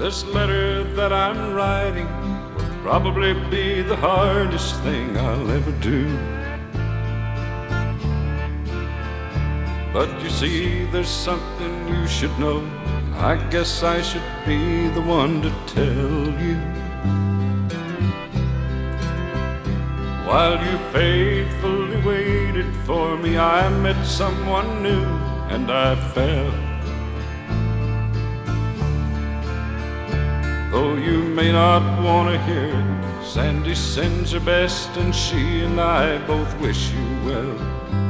This letter that I'm writing will probably be the hardest thing I'll ever do. But you see, there's something you should know. I guess I should be the one to tell you. While you faithfully waited for me, I met someone new and I fell. Though you may not want to hear it, Sandy sends her best and she and I both wish you well.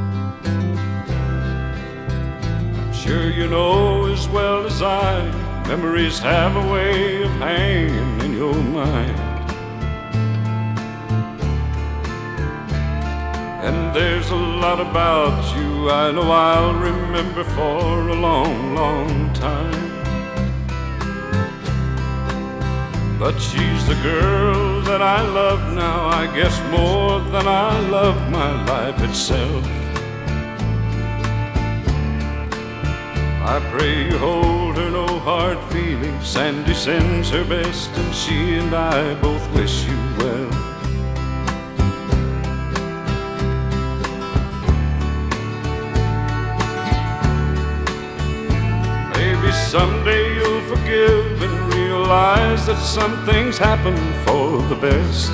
I'm sure you know as well as I, memories have a way of hanging in your mind. And there's a lot about you I know I'll remember for a long, long time. But she's the girl that I love now, I guess more than I love my life itself. I pray you hold her no hard feelings. Sandy sends her best and she and I both wish you well. Maybe someday you'll forgive and realize that some things happen for the best.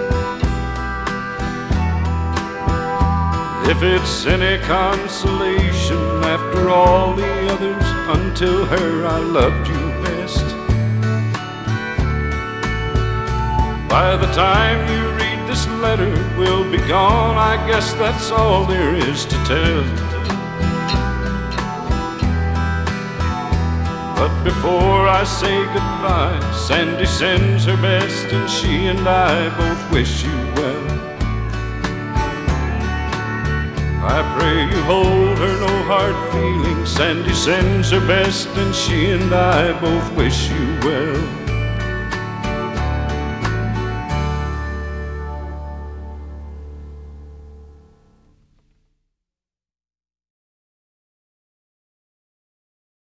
If it's any consolation, after all the others, until her I loved you best. By the time you read this letter, we'll be gone. I guess that's all there is to tell. But before I say goodbye, Sandy sends her best and she and I both wish you well. I pray you hold her no hard feelings. Sandy sends her best and she and I both wish you well.